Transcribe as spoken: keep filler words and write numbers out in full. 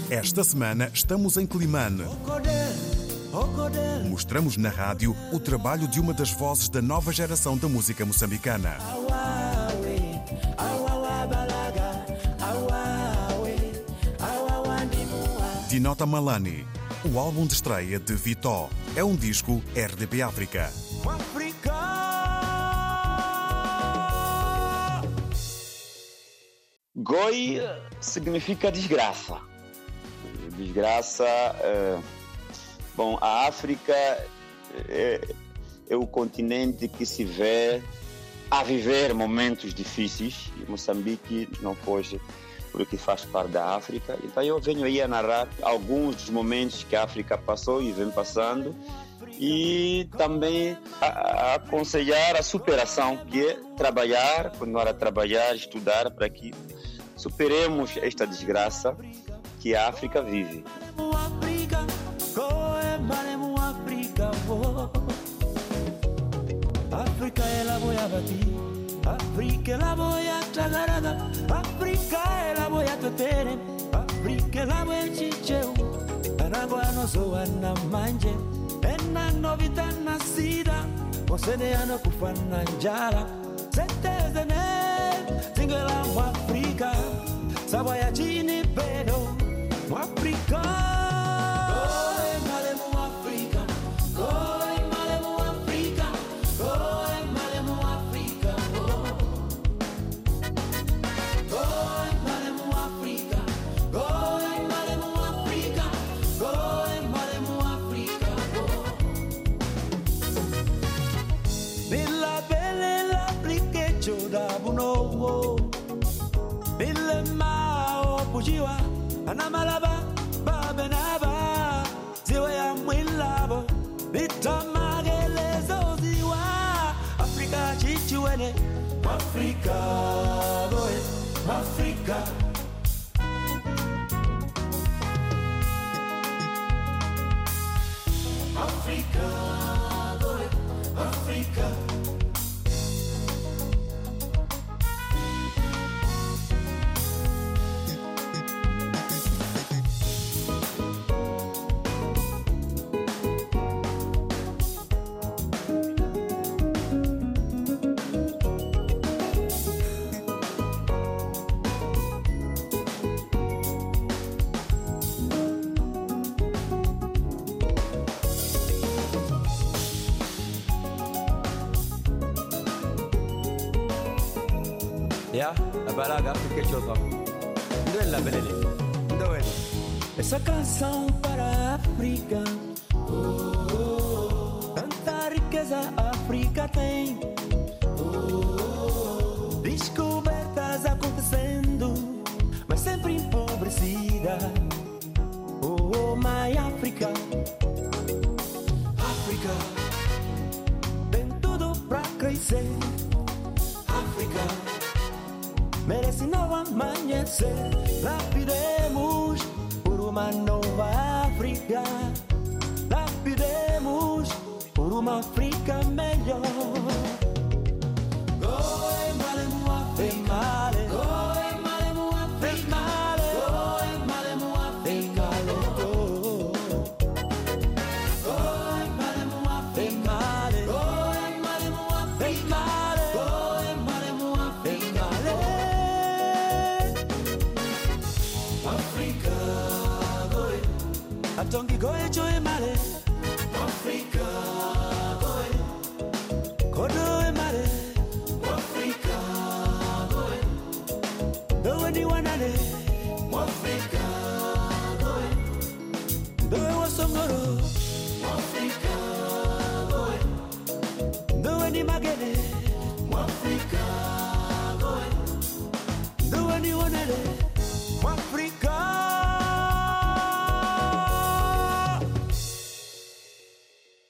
Esta semana estamos em Climane. Mostramos na rádio o trabalho de uma das vozes da nova geração da música moçambicana. Dinota Malani, o álbum de estreia de Vitó. É um disco R D P África. Goi significa desgraça. Desgraça. É... Bom, a África é, é o continente que se vê a viver momentos difíceis. E Moçambique não foge porque faz parte da África. Então eu venho aí a narrar alguns dos momentos que a África passou e vem passando. E também a, a aconselhar a superação, que é trabalhar, continuar a trabalhar, estudar para que superemos esta desgraça que a África vive. África ela boia bati, África ela boia tagarada, África ela boia totere, África ela boia chicheu, anagua noso ana manje, ena novita nasida, mosene ana kufana njala, seteze ne, singela mu África, saboya chini pedo, mu África. Jiwa anamalaba babenaba ziwa ya mwilabo bitamagelezo ziwa Afrika chichuene Afrika boy Afrika Afrika boy Afrika Ya, abalaga África chosa. Ndo ela belele. Ndo ela. Essa canção para a África. Oh, oh, tanta riqueza a África tem. Oh, oh, descobertas acontecendo, mas sempre empobrecida. Oh, oh, my África. África tem tudo pra crescer. África merece novo amanhecer. Lapidemos por uma nova África. Lapidemos por uma África melhor. Goi malemu África. Goi malemu África. Goi malemu África. Goi malemu África. Goi malemu África. Goi malemu África. Africa, goe. Atongi goe joe male. Africa, goe. Kodo e male. Africa, goe. Do ni wanale. Africa, goe. Do e wasongoro. Africa.